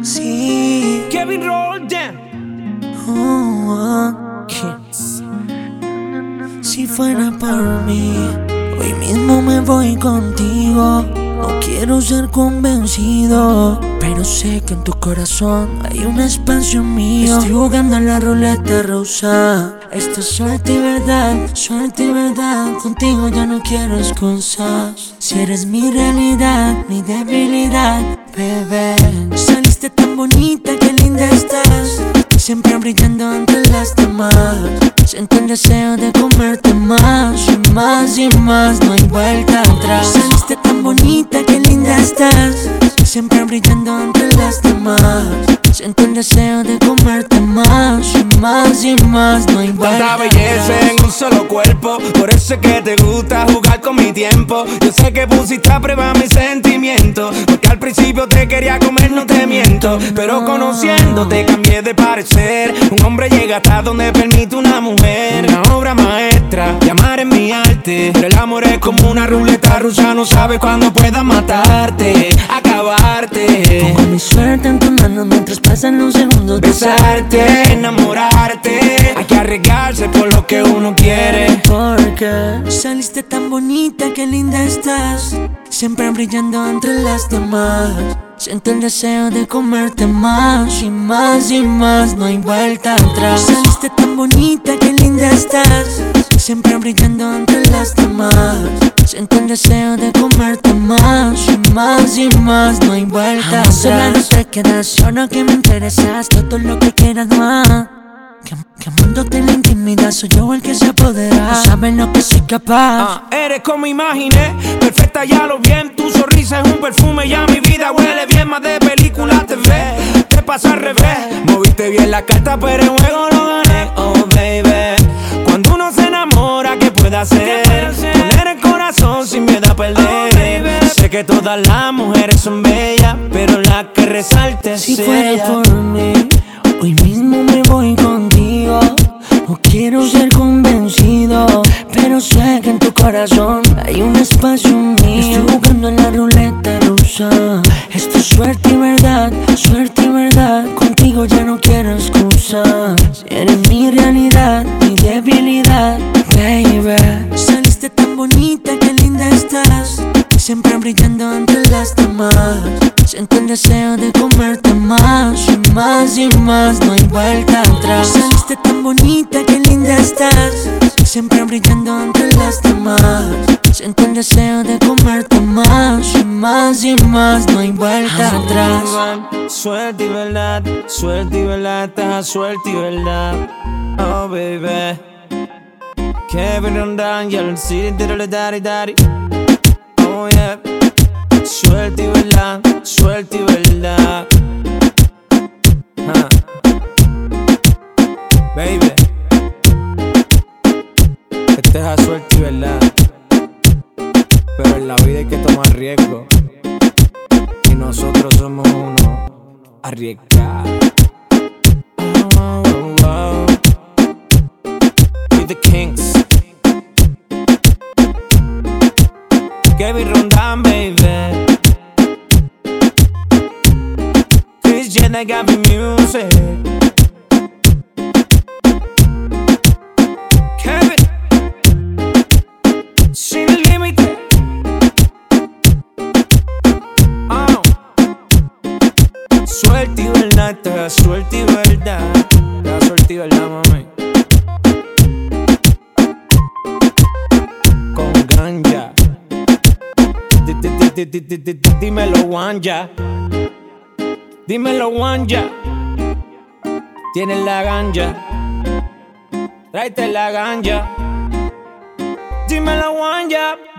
Sí. Kevin Roldan. Si fuera por mí, hoy mismo me voy contigo. No quiero ser convencido, pero sé que en tu corazón hay un espacio mío. Estoy jugando a la ruleta rusa. Esto es suerte y verdad, suerte y verdad. Contigo ya no quiero excusas. Si eres mi realidad, mi debilidad, bebé. Saliste tan bonita, qué linda estás, siempre brillando entre las demás. Siento el deseo de comerte más y más y más, no hay vuelta atrás. Saliste tan bonita, qué linda estás, siempre brillando entre las demás. Siento el deseo de comerte más y más y más, no hay vuelta Tanta atrás. belleza en un solo cuerpo, por eso es que te gusta jugar con mi tiempo. Yo sé que pusiste a prueba mis sentimientos, porque al principio te quería comer, no te miento. Pero conociéndote cambié de parecer. Un hombre llega hasta donde permite una mujer. Una obra maestra, y amar es mi arte. Pero el amor es como una ruleta rusa, no sabes cuándo pueda matarte, acabarte. Pongo mi suerte en tus manos mientras pasan los segundos. Besarte, enamorarte, hay que arriesgarse por lo que uno quiere. Porque saliste tan bonita, qué linda estás, siempre brillando entre las demás. Siento el deseo de comerte más y más y más, no hay vuelta atrás. Saliste tan bonita, qué linda estás, siempre brillando entre las demás. Siento el deseo de comerte más y más y más, no hay vuelta atrás. Sola no te quedas, solo que me interesas, todo lo que quieras más. Quemándote en la intimidad, soy yo el que se apodera. No sabes lo que soy capaz. Eres como imaginé, perfecta ya lo bien. Tu sonrisa es un perfume, ya mi vida huele bien. Más de película te ves, te pasa al revés. Moviste bien la carta, pero en juego no gané. Oh baby, cuando uno se enamora, ¿qué puede hacer? Poner el corazón sin miedo a perder. Sé que todas las mujeres son bellas, pero la que resalte es Si ella. fuera por mí, hoy mismo me voy contigo. No quiero ser convencido, pero sé que en tu corazón hay un espacio mío. Estoy jugando en la ruleta rusa. Esto es suerte y verdad, suerte y verdad. Contigo ya no quiero excusas. Eres mi realidad, mi debilidad, baby. Saliste tan bonita, qué linda estás, siempre brillando entre las demás. Siento el deseo de comerte más y más y más, no hay vuelta atrás. Saliste tan bonita, qué linda estás, siempre brillando entre las demás. Siento el deseo de comerte más y más y más, no hay vuelta atrás. Suerte y verdad, estás suerte y verdad. Oh baby, Kevin Roldan, yellow city, diddle daddy daddy. Oh yeah, suerte y verdad, suerte y verdad. Baby, este es a suerte y verdad. Pero en la vida hay que tomar riesgo, y nosotros somos unos arriesgados. Oh, oh, oh. We the kings. Kevin Roldan, baby. Chris Jenner got me music. Kevin, sin límite. Suerte y verdad, te da suerte y verdad. Te da suerte y verdad, mami. Con ganja. Dímelo, Wanja. Dímelo, Wanja. Tienes la ganja. Tráete la ganja. Dímelo, Wanja.